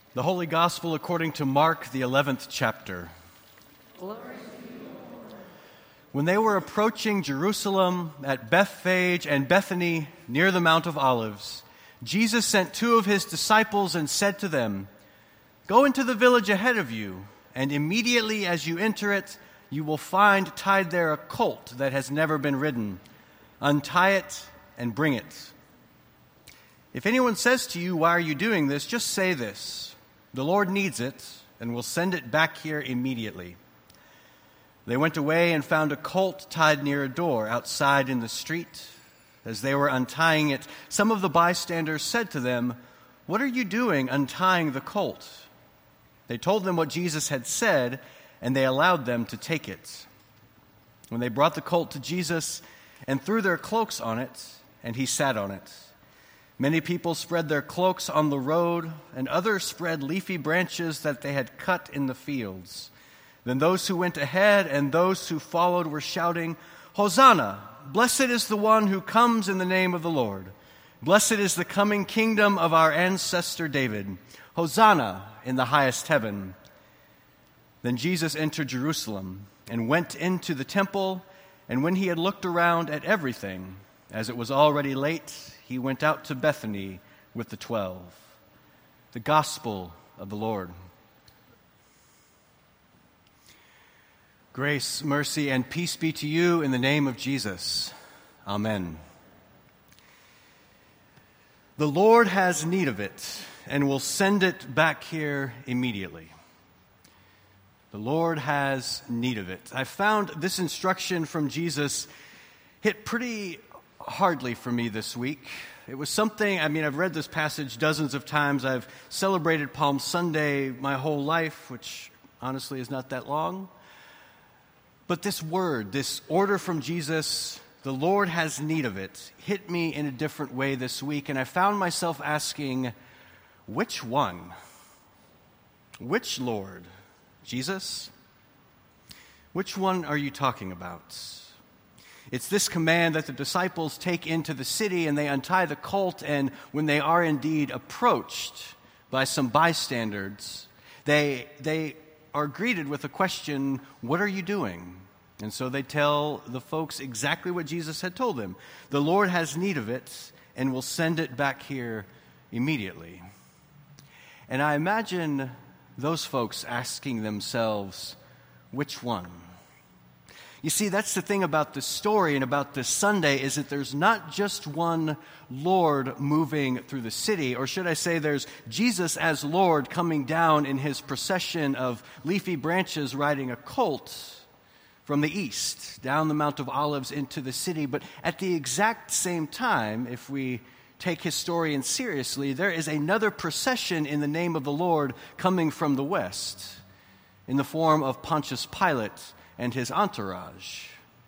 The Holy Gospel according to Mark, the 11th chapter. Glory. When they were approaching Jerusalem at Bethphage and Bethany near the Mount of Olives, Jesus sent two of his disciples and said to them, "Go into the village ahead of you, and immediately as you enter it, you will find tied there a colt that has never been ridden. Untie it and bring it. If anyone says to you, 'Why are you doing this?' just say this: 'The Lord needs it, and will send it back here immediately.'" They went away and found a colt tied near a door outside in the street. As they were untying it, some of the bystanders said to them, "What are you doing untying the colt?" They told them what Jesus had said, and they allowed them to take it. When they brought the colt to Jesus and threw their cloaks on it, and he sat on it, many people spread their cloaks on the road, and others spread leafy branches that they had cut in the fields. Then those who went ahead and those who followed were shouting, "Hosanna! Blessed is the one who comes in the name of the Lord. Blessed is the coming kingdom of our ancestor David. Hosanna in the highest heaven." Then Jesus entered Jerusalem and went into the temple, and when he had looked around at everything, as it was already late, he went out to Bethany with the 12. The Gospel of the Lord. Grace, mercy, and peace be to you in the name of Jesus. Amen. The Lord has need of it and will send it back here immediately. The Lord has need of it. I found this instruction from Jesus hit pretty hardly for me this week. It was something, I've read this passage dozens of times. I've celebrated Palm Sunday my whole life, which honestly is not that long. But this word, this order from Jesus, the Lord has need of it, hit me in a different way this week. And I found myself asking, which one? Which Lord? Jesus? Which one are you talking about? It's this command that the disciples take into the city and they untie the colt, and when they are indeed approached by some bystanders, they are greeted with a question, "What are you doing?" And so they tell the folks exactly what Jesus had told them. The Lord has need of it and will send it back here immediately. And I imagine those folks asking themselves, which one? You see, that's the thing about this story and about this Sunday, is that there's not just one Lord moving through the city, or should I say there's Jesus as Lord coming down in his procession of leafy branches riding a colt from the east, down the Mount of Olives into the city. But at the exact same time, if we take historians seriously, there is another procession in the name of the Lord coming from the west in the form of Pontius Pilate and his entourage.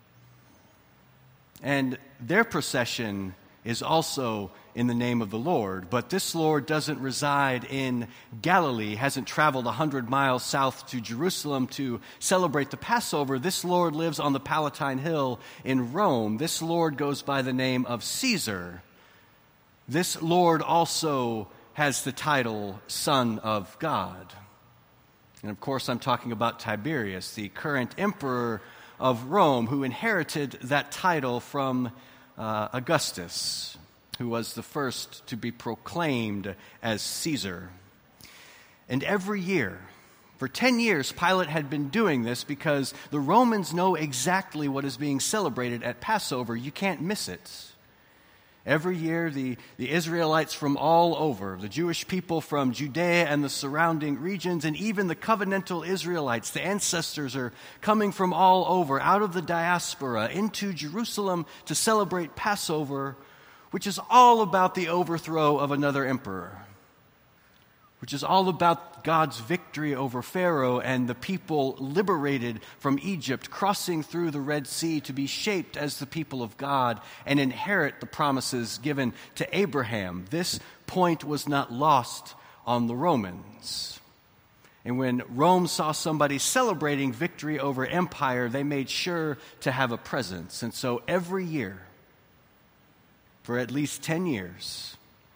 And their procession is also in the name of the Lord. But this Lord doesn't reside in Galilee, hasn't traveled 100 miles south to Jerusalem to celebrate the Passover. This Lord lives on the Palatine Hill in Rome. This Lord goes by the name of Caesar. This Lord also has the title Son of God. And of course, I'm talking about Tiberius, the current emperor of Rome, who inherited that title from Augustus, who was the first to be proclaimed as Caesar. And every year, for 10 years, Pilate had been doing this because the Romans know exactly what is being celebrated at Passover. You can't miss it. Every year, the Israelites from all over, the Jewish people from Judea and the surrounding regions, and even the covenantal Israelites, the ancestors, are coming from all over, out of the diaspora, into Jerusalem to celebrate Passover, which is all about the overthrow of another emperor, which is all about God's victory over Pharaoh and the people liberated from Egypt, crossing through the Red Sea to be shaped as the people of God and inherit the promises given to Abraham. This point was not lost on the Romans. And when Rome saw somebody celebrating victory over empire, they made sure to have a presence. And so every year, for at least 10 years,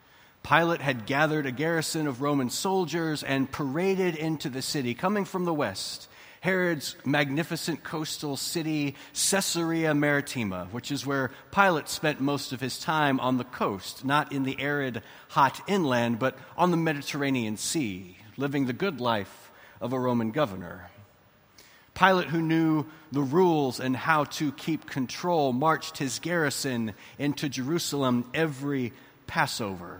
Pilate had gathered a garrison of Roman soldiers and paraded into the city, coming from the west, Herod's magnificent coastal city, Caesarea Maritima, which is where Pilate spent most of his time on the coast, not in the arid, hot inland, but on the Mediterranean Sea, living the good life of a Roman governor. Pilate, who knew the rules and how to keep control, marched his garrison into Jerusalem every Passover.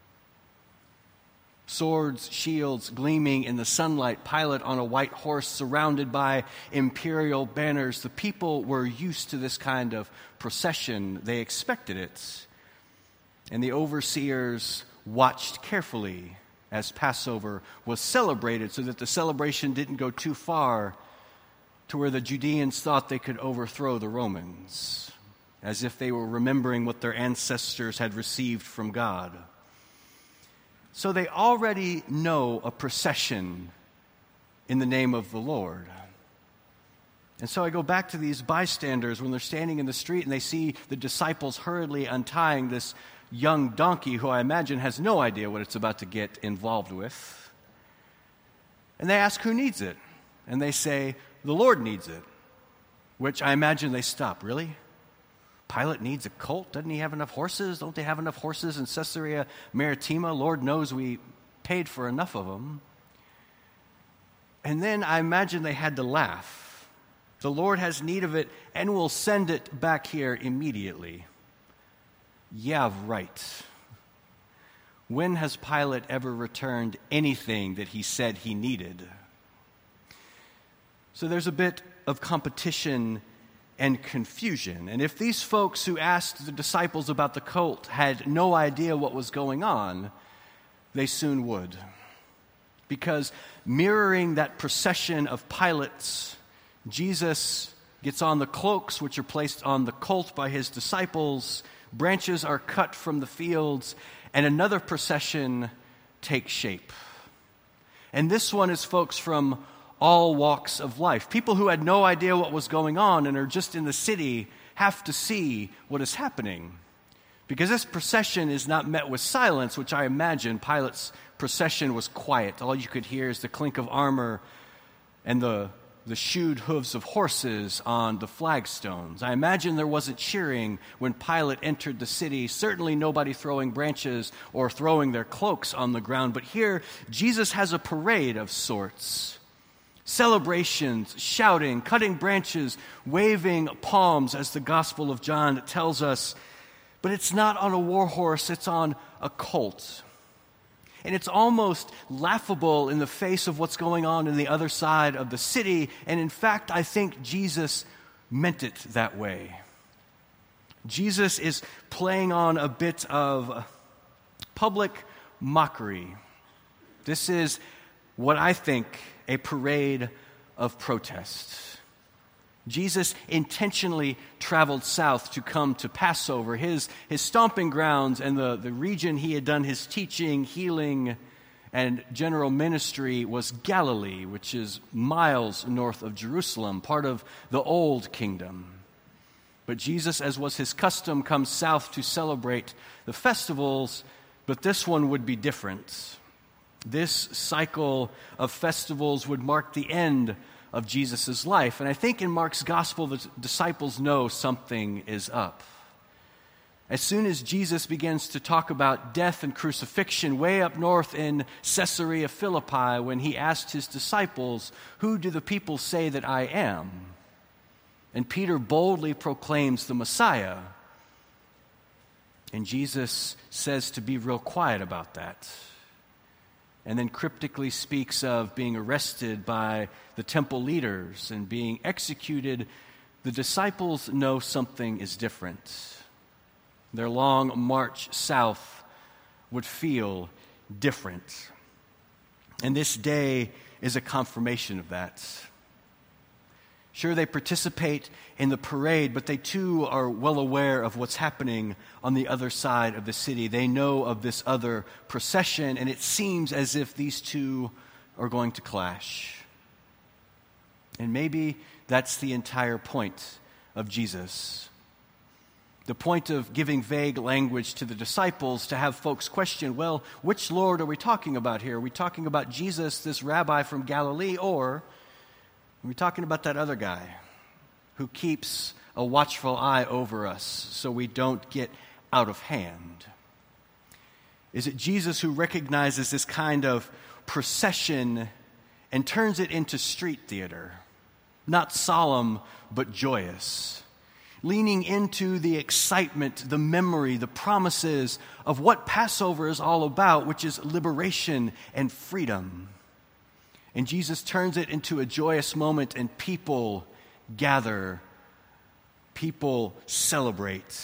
Swords, shields gleaming in the sunlight, Pilate on a white horse surrounded by imperial banners. The people were used to this kind of procession. They expected it. And the overseers watched carefully as Passover was celebrated so that the celebration didn't go too far to where the Judeans thought they could overthrow the Romans, as if they were remembering what their ancestors had received from God. So they already know a procession in the name of the Lord. And so I go back to these bystanders when they're standing in the street and they see the disciples hurriedly untying this young donkey who I imagine has no idea what it's about to get involved with. And they ask who needs it. And they say, the Lord needs it, which I imagine they stop. Really? Pilate needs a colt? Doesn't he have enough horses? Don't they have enough horses in Caesarea Maritima? Lord knows we paid for enough of them. And then I imagine they had to laugh. The Lord has need of it and will send it back here immediately. Yeah, right. When has Pilate ever returned anything that he said he needed? So there's a bit of competition and confusion. And if these folks who asked the disciples about the colt had no idea what was going on, they soon would. Because mirroring that procession of Pilates, Jesus gets on the cloaks which are placed on the colt by his disciples, branches are cut from the fields, and another procession takes shape. And this one is folks from all walks of life. People who had no idea what was going on and are just in the city have to see what is happening. Because this procession is not met with silence, which I imagine Pilate's procession was quiet. All you could hear is the clink of armor and the shoed hooves of horses on the flagstones. I imagine there wasn't cheering when Pilate entered the city, certainly nobody throwing branches or throwing their cloaks on the ground. But here, Jesus has a parade of sorts. Celebrations, shouting, cutting branches, waving palms, as the Gospel of John tells us. But it's not on a war horse, it's on a colt. And it's almost laughable in the face of what's going on in the other side of the city. And in fact, I think Jesus meant it that way. Jesus is playing on a bit of public mockery. This is what I think a parade of protest. Jesus intentionally traveled south to come to Passover. His stomping grounds and the region he had done his teaching, healing, and general ministry was Galilee, which is miles north of Jerusalem, part of the Old Kingdom. But Jesus, as was his custom, comes south to celebrate the festivals, but this one would be different. This cycle of festivals would mark the end of Jesus' life. And I think in Mark's gospel, the disciples know something is up. As soon as Jesus begins to talk about death and crucifixion way up north in Caesarea Philippi, when he asked his disciples, "Who do the people say that I am?" And Peter boldly proclaims the Messiah. And Jesus says to be real quiet about that. And then cryptically speaks of being arrested by the temple leaders and being executed. The disciples know something is different. Their long march south would feel different. And this day is a confirmation of that. Sure, they participate in the parade, but they too are well aware of what's happening on the other side of the city. They know of this other procession, and it seems as if these two are going to clash. And maybe that's the entire point of Jesus. the point of giving vague language to the disciples to have folks question, well, which Lord are we talking about here? Are we talking about Jesus, this rabbi from Galilee, or are we talking about that other guy who keeps a watchful eye over us so we don't get out of hand? Is it Jesus who recognizes this kind of procession and turns it into street theater, not solemn but joyous, leaning into the excitement, the memory, the promises of what Passover is all about, which is liberation and freedom? And Jesus turns it into a joyous moment, and people gather, people celebrate.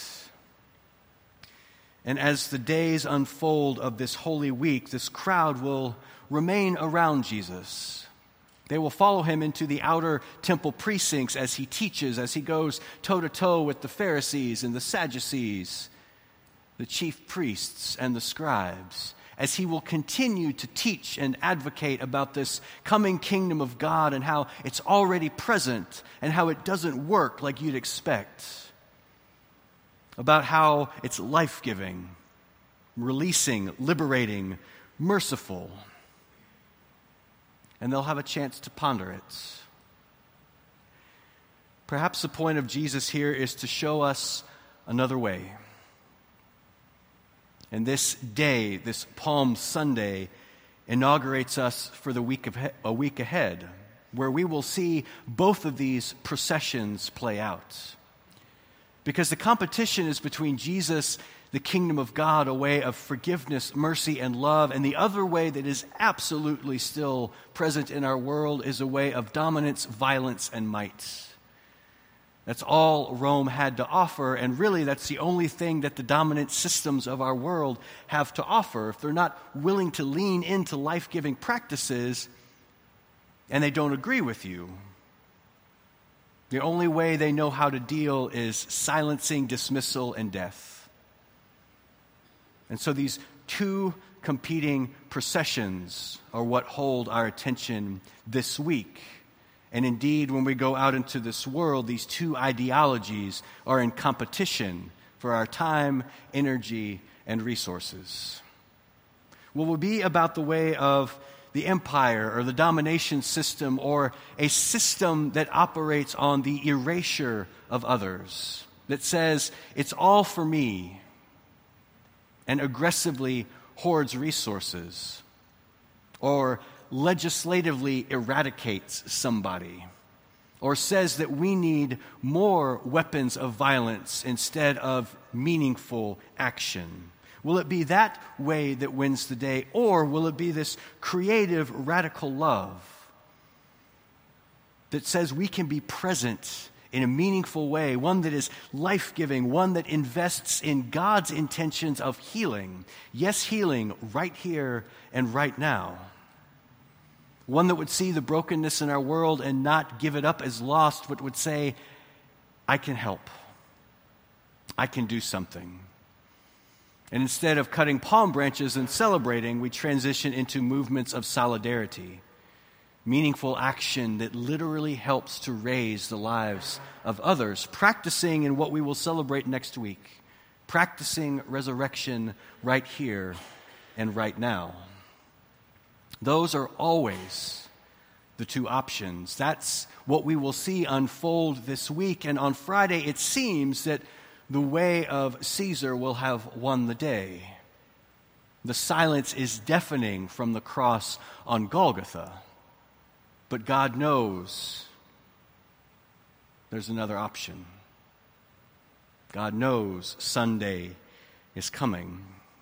And as the days unfold of this Holy Week, this crowd will remain around Jesus. They will follow him into the outer temple precincts as he teaches, as he goes toe-to-toe with the Pharisees and the Sadducees, the chief priests and the scribes, as he will continue to teach and advocate about this coming kingdom of God and how it's already present and how it doesn't work like you'd expect, about how it's life-giving, releasing, liberating, merciful. And they'll have a chance to ponder it. Perhaps the point of Jesus here is to show us another way. And this day, this Palm Sunday, inaugurates us for a week ahead, where we will see both of these processions play out. Because the competition is between Jesus, the kingdom of God, a way of forgiveness, mercy, and love, and the other way that is absolutely still present in our world is a way of dominance, violence, and might. That's all Rome had to offer, and really that's the only thing that the dominant systems of our world have to offer. If they're not willing to lean into life-giving practices, and they don't agree with you, the only way they know how to deal is silencing, dismissal, and death. And so these two competing processions are what hold our attention this week. And indeed, when we go out into this world, these two ideologies are in competition for our time, energy, and resources. Will be about the way of the empire or the domination system, or a system that operates on the erasure of others, that says it's all for me and aggressively hoards resources, or legislatively eradicates somebody, or says that we need more weapons of violence instead of meaningful action? Will it be that way that wins the day, or will it be this creative, radical love that says we can be present in a meaningful way, one that is life-giving, one that invests in God's intentions of healing? Yes, healing right here and right now. One that would see the brokenness in our world and not give it up as lost, but would say, I can help. I can do something. And instead of cutting palm branches and celebrating, we transition into movements of solidarity, meaningful action that literally helps to raise the lives of others, practicing in what we will celebrate next week, practicing resurrection right here and right now. Those are always the two options. That's what we will see unfold this week. And on Friday, it seems that the way of Caesar will have won the day. The silence is deafening from the cross on Golgotha. But God knows there's another option. God knows Sunday is coming.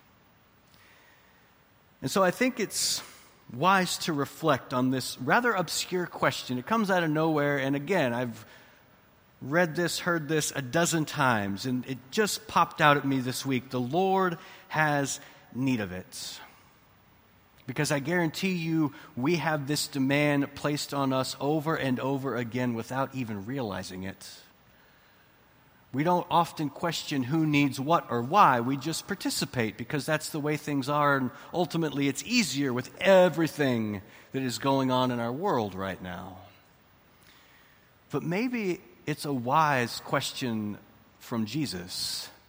And so I think it's wise to reflect on this rather obscure question. It comes out of nowhere, and again, I've read this, heard this a dozen times, and it just popped out at me this week. The Lord has need of it. Because I guarantee you, we have this demand placed on us over and over again without even realizing it. We don't often question who needs what or why. We just participate because that's the way things are, and ultimately it's easier with everything that is going on in our world right now. But maybe it's a wise question from Jesus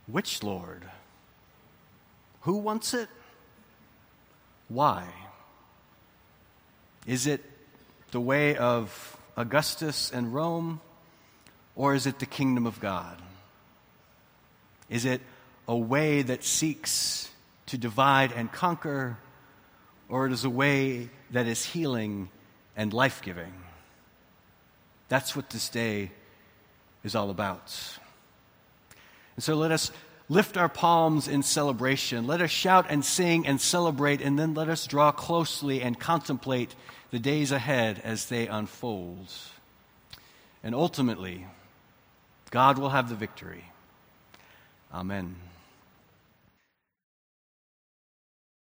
Which Lord? Who wants it? Why? Is it the way of Augustus and Rome, or is it the kingdom of God? Is it a way that seeks to divide and conquer, or it is a way that is healing and life-giving? That's what this day is all about. And so let us lift our palms in celebration. Let us shout and sing and celebrate, and then let us draw closely and contemplate the days ahead as they unfold. And ultimately, God will have the victory. Amen.